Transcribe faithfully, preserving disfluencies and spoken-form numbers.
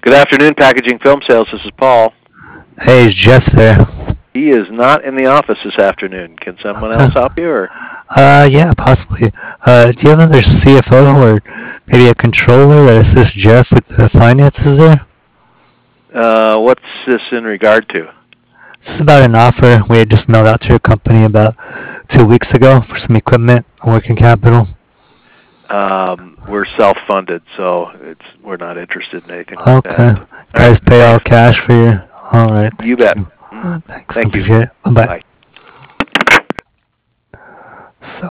Good afternoon, Packaging Film Sales. This is Paul. Hey, is Jeff there? He is not in the office this afternoon. Can someone else help you? Or? Uh, yeah, possibly. Uh, do you have another C F O or maybe a controller that assists Jeff with the finances there? Uh, what's this in regard to? This is about an offer we had just mailed out to your company about two weeks ago for some equipment and working capital. Um, we're self-funded, so it's we're not interested in anything like Okay. that. Guys, All right, pay all thanks. cash for your. All right. You bet. You. Thanks. Thank you. Appreciate it. Bye-bye. Bye.